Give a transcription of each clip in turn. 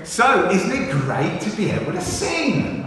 So, isn't it great to be able to sing?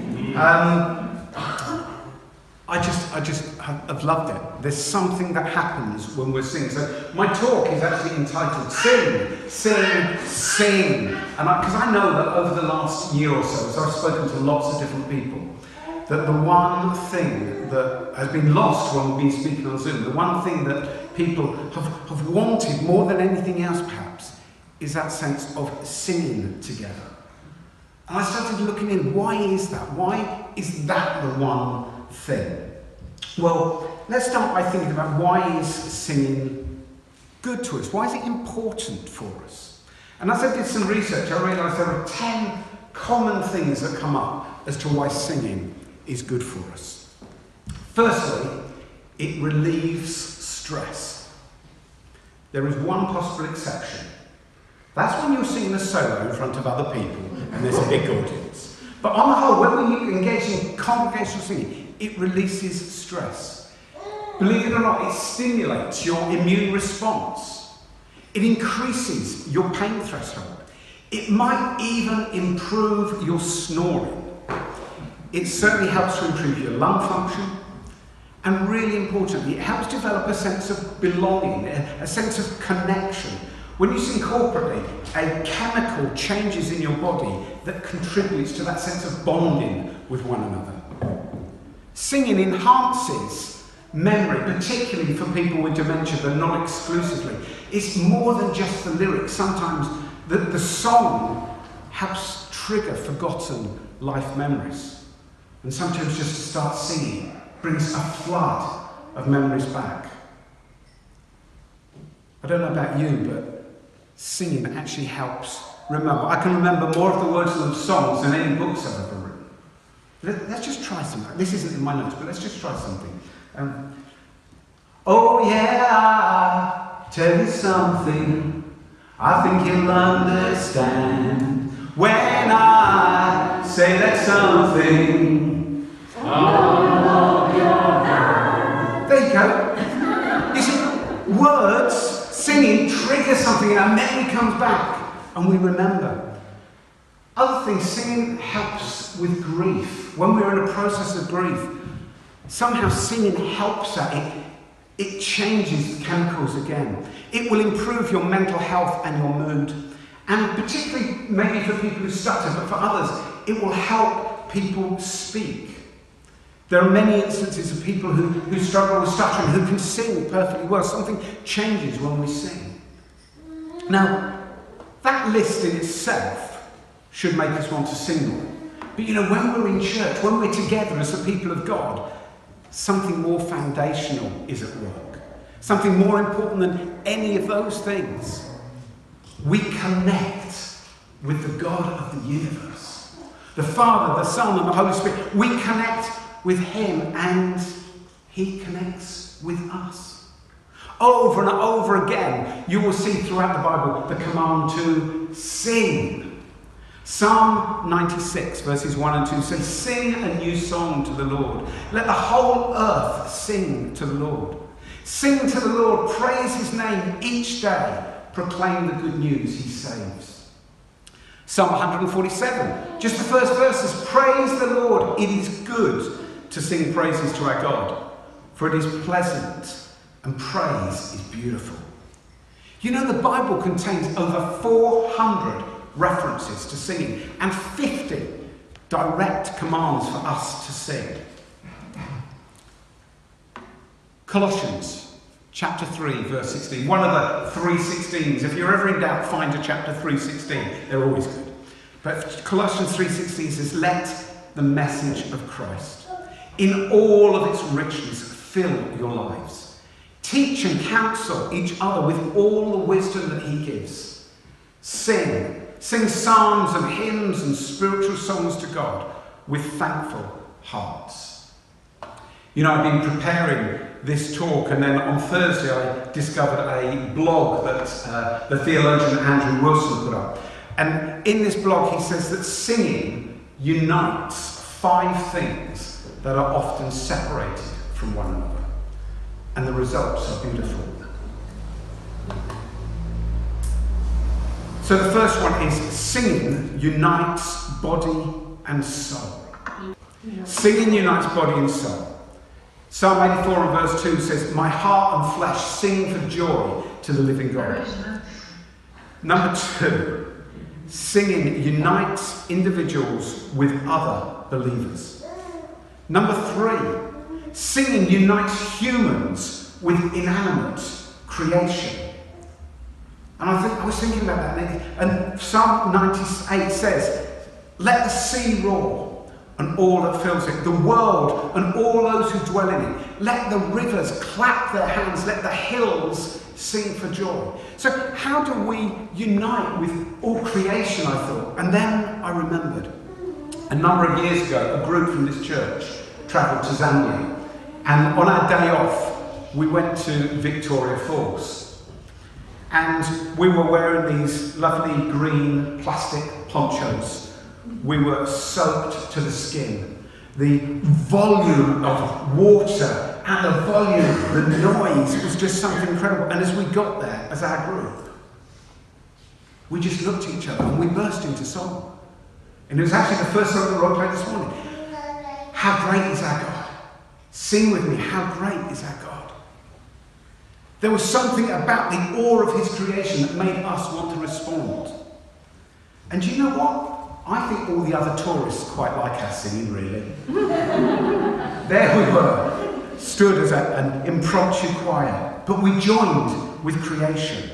I've loved it. There's something that happens when we're singing. So my talk is actually entitled Sing, Sing, Sing. And because I know that over the last year or so, as I've spoken to lots of different people, that the one thing that has been lost when we've been speaking on Zoom, the one thing that people have wanted more than anything else perhaps, is that sense of singing together. And I started looking in, why is that? Why is that the one thing? Well, let's start by thinking about why is singing good to us? Why is it important for us? And as I did some research, I realised there are 10 common things that come up as to why singing is good for us. Firstly, it relieves stress. There is one possible exception. That's when you're singing a solo in front of other people and there's a big audience. But on the whole, when we engage in congregational singing, it releases stress. Believe it or not, it stimulates your immune response. It increases your pain threshold. It might even improve your snoring. It certainly helps to improve your lung function. And really importantly, it helps develop a sense of belonging, a sense of connection. When you sing corporately, a chemical changes in your body that contributes to that sense of bonding with one another. Singing enhances memory, particularly for people with dementia, but not exclusively. It's more than just the lyrics. Sometimes the song helps trigger forgotten life memories. And sometimes just to start singing brings a flood of memories back. I don't know about you, but singing actually helps remember. I can remember more of the words of songs than any books I've ever written. Let's just try something. This isn't in my notes, but let's just try something. Oh yeah, I'll tell you something I think you'll understand when I say that something. Oh, there you go. You see, words, singing triggers something and our memory comes back and we remember. Other things, singing helps with grief. When we're in a process of grief, somehow singing helps that. It changes chemicals again. It will improve your mental health and your mood. And particularly, maybe for people who stutter, but for others, it will help people speak. There are many instances of people who struggle with stuttering, who can sing perfectly well. Something changes when we sing. Now, that list in itself should make us want to sing more. But you know, when we're in church, when we're together as the people of God, something more foundational is at work. Something more important than any of those things. We connect with the God of the universe. The Father, the Son, and the Holy Spirit. We connect with Him and He connects with us. Over and over again, you will see throughout the Bible the command to sing. Psalm 96, verses 1 and 2 says, "Sing a new song to the Lord. Let the whole earth sing to the Lord. Sing to the Lord, praise His name each day. Proclaim the good news He saves." Psalm 147, just the first verses, "Praise the Lord, it is good to sing praises to our God, for it is pleasant and praise is beautiful." You know, the Bible contains over 400 references to singing and 50 direct commands for us to sing. Colossians chapter 3 verse 16, one of the 3:16s. If you're ever in doubt, find a chapter 3:16. They're always good. But Colossians 3:16 says, "Let the message of Christ in all of its richness fill your lives. Teach and counsel each other with all the wisdom that He gives. Sing psalms and hymns and spiritual songs to God with thankful hearts." You know, I've been preparing this talk, and then on Thursday I discovered a blog that the theologian Andrew Wilson put up. And in this blog he says that singing unites 5 things that are often separated from one another. And the results are beautiful. So the first one is singing unites body and soul. Singing unites body and soul. Psalm 84 and verse 2 says, my heart and flesh sing for joy to the living God. Number 2, singing unites individuals with other believers. Number 3, singing unites humans with inanimate creation. And I was thinking about that, and Psalm 98 says, let the sea roar and all that fills it, the world and all those who dwell in it. Let the rivers clap their hands, let the hills sing for joy. So how do we unite with all creation, I thought? And then I remembered, a number of years ago, a group from this church travelled to Zambia. And on our day off, we went to Victoria Falls. And we were wearing these lovely green plastic ponchos. We were soaked to the skin. The volume of water and the volume, the noise was just something incredible. And as we got there, as our group, we just looked at each other and we burst into song. And it was actually the first song that Rob played this morning. How great is our God? Sing with me, how great is our God? There was something about the awe of his creation that made us want to respond. And do you know what? I think all the other tourists quite like our singing, really. There we were, stood as an impromptu choir, but we joined with creation.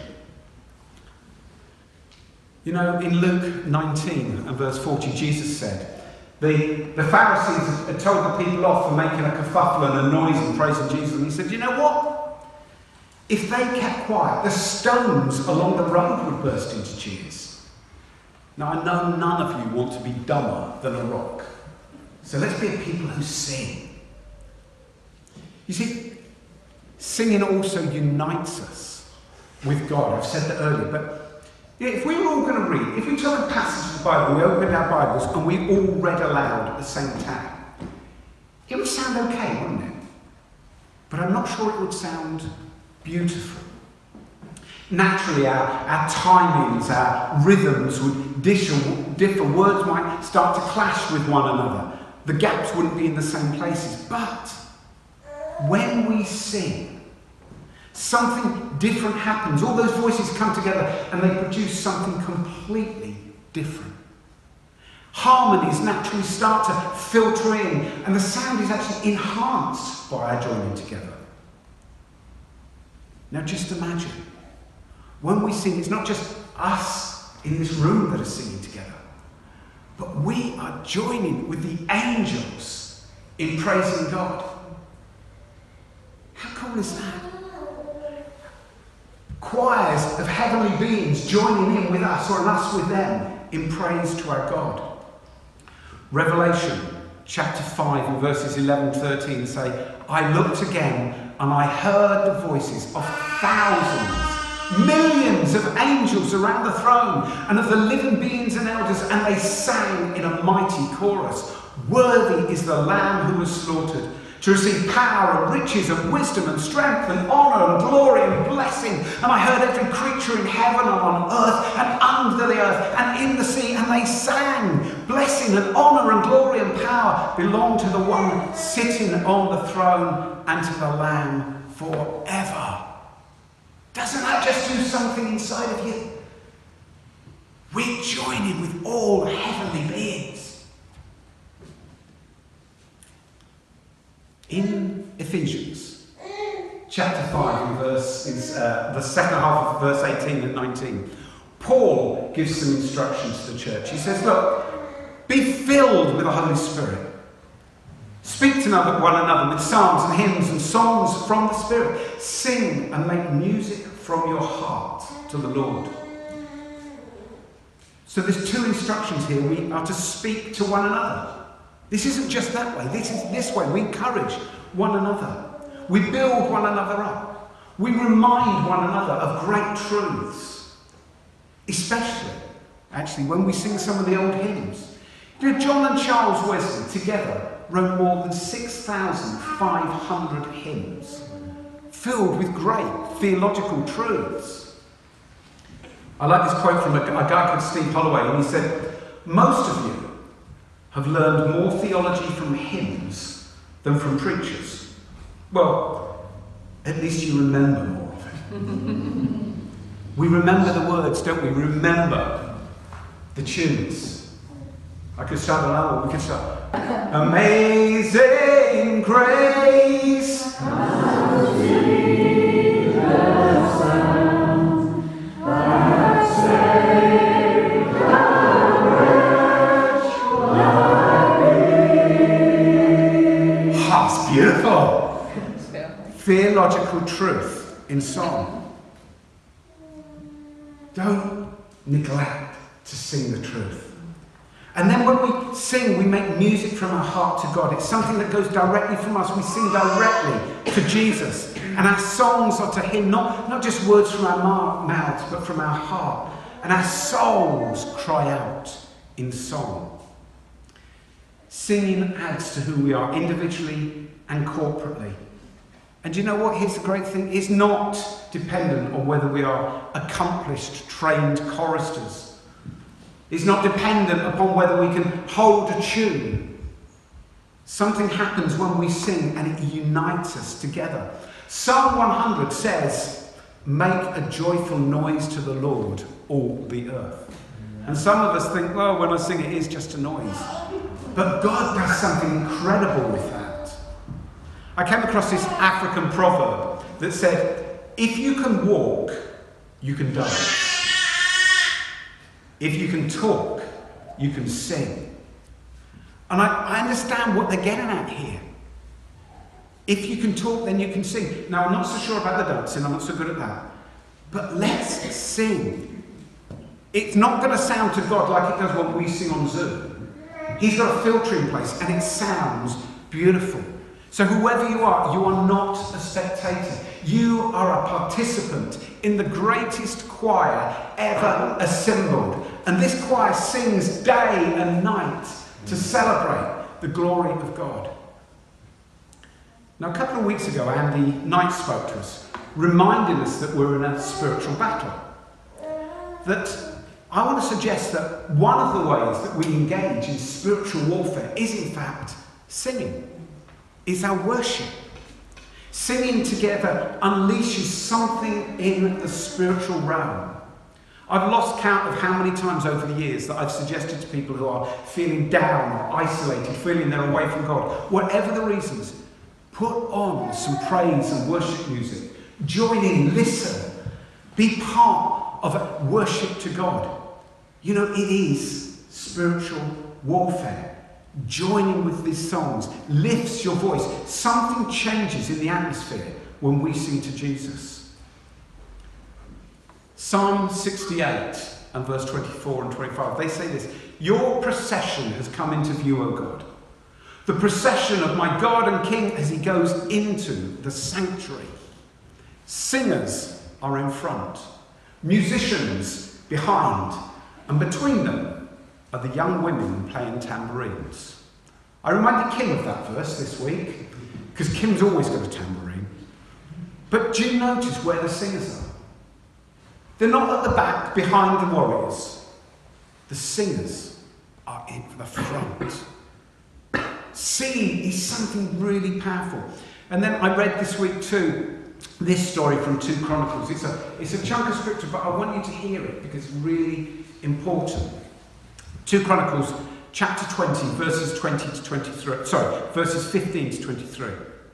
You know, in Luke 19 and verse 40, Jesus said, the Pharisees had told the people off for making a kerfuffle and a noise and praising Jesus, and he said, you know what? If they kept quiet, the stones along the road would burst into cheers. Now, I know none of you want to be dumber than a rock. So let's be a people who sing. You see, singing also unites us with God. I've said that earlier, but if we were all going to read, if we took a passage of the Bible, we opened our Bibles and we all read aloud at the same time, it would sound okay, wouldn't it? But I'm not sure it would sound beautiful. Naturally, our timings, our rhythms would differ. Words might start to clash with one another. The gaps wouldn't be in the same places. But when we sing, something different happens. All those voices come together and they produce something completely different. Harmonies naturally start to filter in, and the sound is actually enhanced by our joining together. Now just imagine, when we sing, it's not just us in this room that are singing together, but we are joining with the angels in praising God. How cool is that? Choirs of heavenly beings joining in with us, or us with them, in praise to our God. Revelation chapter 5 and verses 11-13 say, I looked again and I heard the voices of thousands, millions of angels around the throne and of the living beings and elders, and they sang in a mighty chorus, worthy is the Lamb who was slaughtered to receive power and riches and wisdom and strength and honour and glory and blessing. And I heard every creature in heaven and on earth and under the earth and in the sea, and they sang, blessing and honour and glory and power belong to the one sitting on the throne and to the Lamb forever. Doesn't that just do something inside of you? We're joining with all the heavenly beings. In Ephesians chapter 5 and the second half of verse 18 and 19, Paul gives some instructions to the church. He says, look, be filled with the Holy Spirit. Speak to one another with psalms and hymns and songs from the Spirit. Sing and make music from your heart to the Lord. So there's two instructions here. We are to speak to one another. This isn't just that way. This is this way. We encourage one another. We build one another up. We remind one another of great truths. Especially, actually, when we sing some of the old hymns. You know, John and Charles Wesley together wrote more than 6,500 hymns filled with great theological truths. I like this quote from a guy called Steve Holloway, and he said, "Most of you have learned more theology from hymns than from preachers. Well, at least you remember more of it." We remember the words, don't we? Remember the tunes. I could start another. We could start. Amazing grace. How sweet the sound that saved a wretch like me. It's beautiful. Theological truth in song. Don't neglect to sing the truth. And then when we sing, we make music from our heart to God. It's something that goes directly from us. We sing directly to Jesus. And our songs are to him, not just words from our mouths, but from our heart. And our souls cry out in song. Singing adds to who we are, individually and corporately. And you know what? Here's the great thing. It's not dependent on whether we are accomplished, trained choristers. It's not dependent upon whether we can hold a tune. Something happens when we sing and it unites us together. Psalm 100 says, "Make a joyful noise to the Lord, all the earth." And some of us think, well, when I sing it is just a noise. But God does something incredible with that. I came across this African proverb that said, if you can walk, you can dance. If you can talk, you can sing. And I understand what they're getting at here. If you can talk, then you can sing. Now, I'm not so sure about the dancing, I'm not so good at that. But let's sing. It's not going to sound to God like it does when we sing on Zoom. He's got a filter in place and it sounds beautiful. So whoever you are not a spectator. You are a participant in the greatest choir ever assembled. And this choir sings day and night to celebrate the glory of God. Now, a couple of weeks ago, Andy Knight spoke to us, reminding us that we're in a spiritual battle. That I want to suggest that one of the ways that we engage in spiritual warfare is, in fact, singing. Is our worship. Singing together unleashes something in the spiritual realm. I've lost count of how many times over the years that I've suggested to people who are feeling down, or isolated, feeling they're away from God, whatever the reasons, put on some praise and worship music. Join in, listen, be part of a worship to God. You know, it is spiritual warfare. Joining with these songs lifts your voice. Something changes in the atmosphere when we sing to Jesus. Psalm 68 and verse 24 and 25, they say this: "Your procession has come into view, O God. The procession of my God and King as he goes into the sanctuary. Singers are in front, musicians behind, and between them are the young women playing tambourines." I reminded Kim of that verse this week, because Kim's always got a tambourine. But do you notice where the singers are? They're not at the back, behind the warriors. The singers are in the front. Singing is something really powerful. And then I read this week too, this story from 2 Chronicles. It's a chunk of scripture, but I want you to hear it because it's really important. 2 Chronicles chapter 20, verses 20 to 23. Verses 15 to 23.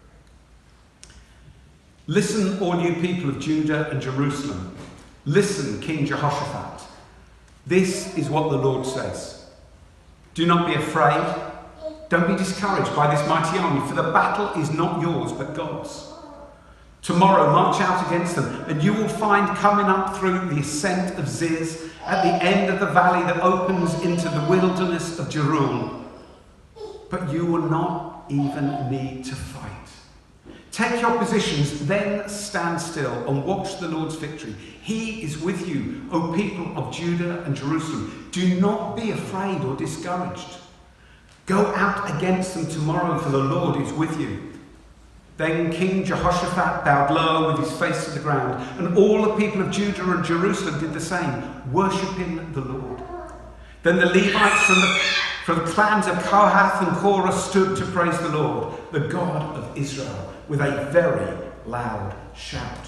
"Listen, all you people of Judah and Jerusalem. Listen, King Jehoshaphat. This is what the Lord says. Do not be afraid. Don't be discouraged by this mighty army, for the battle is not yours, but God's. Tomorrow march out against them, and you will find coming up through the ascent of Ziz, at the end of the valley that opens into the wilderness of Jeruel. But you will not even need to fight. Take your positions, then stand still and watch the Lord's victory. He is with you, O people of Judah and Jerusalem. Do not be afraid or discouraged. Go out against them tomorrow, for the Lord is with you. Then King Jehoshaphat bowed low with his face to the ground, and all the people of Judah and Jerusalem did the same, worshipping the Lord. Then the Levites from the clans of Kohath and Korah stood to praise the Lord, the God of Israel, with a very loud shout.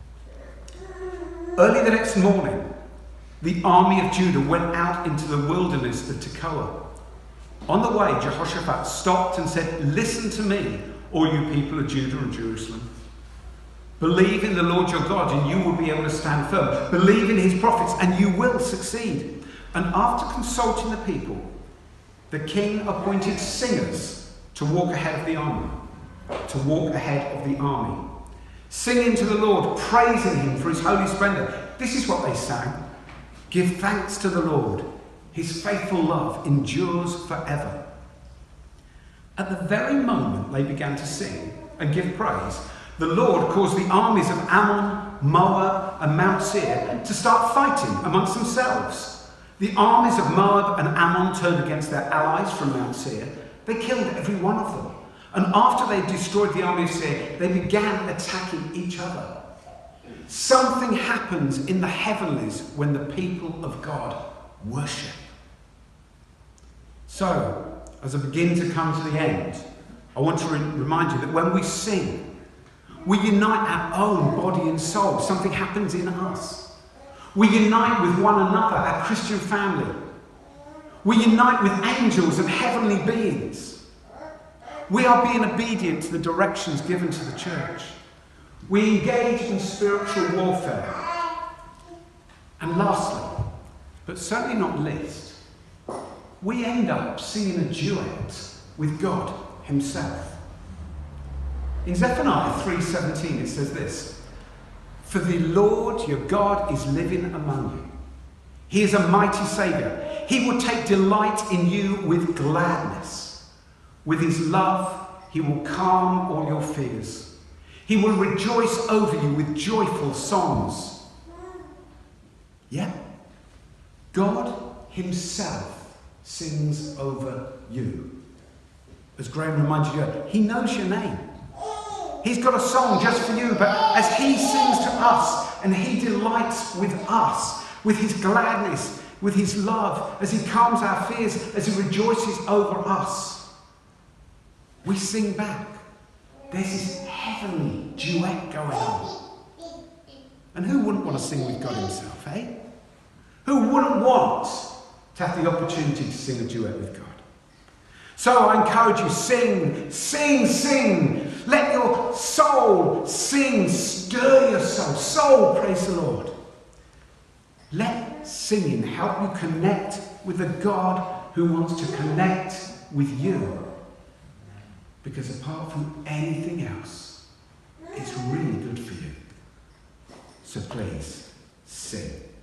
Early the next morning, the army of Judah went out into the wilderness of Tekoa. On the way, Jehoshaphat stopped and said, "Listen to me, all you people of Judah and Jerusalem. Believe in the Lord your God and you will be able to stand firm. Believe in his prophets and you will succeed." And after consulting the people, the king appointed singers to walk ahead of the army. Singing to the Lord, praising him for his holy splendour. This is what they sang. "Give thanks to the Lord. His faithful love endures forever." At the very moment they began to sing and give praise, the Lord caused the armies of Ammon, Moab, and Mount Seir to start fighting amongst themselves. The armies of Moab and Ammon turned against their allies from Mount Seir. They killed every one of them. And after they destroyed the army of Seir, they began attacking each other. Something happens in the heavenlies when the people of God worship. So, as I begin to come to the end, I want to remind you that when we sing, we unite our own body and soul. Something happens in us. We unite with one another, our Christian family. We unite with angels and heavenly beings. We are being obedient to the directions given to the church. We engage in spiritual warfare. And lastly, but certainly not least, we end up singing a duet with God himself. In Zephaniah 3:17 it says this, "For the Lord your God is living among you. He is a mighty Saviour. He will take delight in you with gladness. With his love he will calm all your fears. He will rejoice over you with joyful songs." Yeah, God himself sings over you. As Graham reminded you, he knows your name. He's got a song just for you, but as he sings to us and he delights with us, with his gladness, with his love, as he calms our fears, as he rejoices over us, we sing back. There's this heavenly duet going on. And who wouldn't want to sing with God himself, eh? Who wouldn't want to have the opportunity to sing a duet with God? So I encourage you, sing, sing, sing. Let your soul sing, stir your soul. Soul, praise the Lord. Let singing help you connect with the God who wants to connect with you. Because apart from anything else, it's really good for you. So please, sing.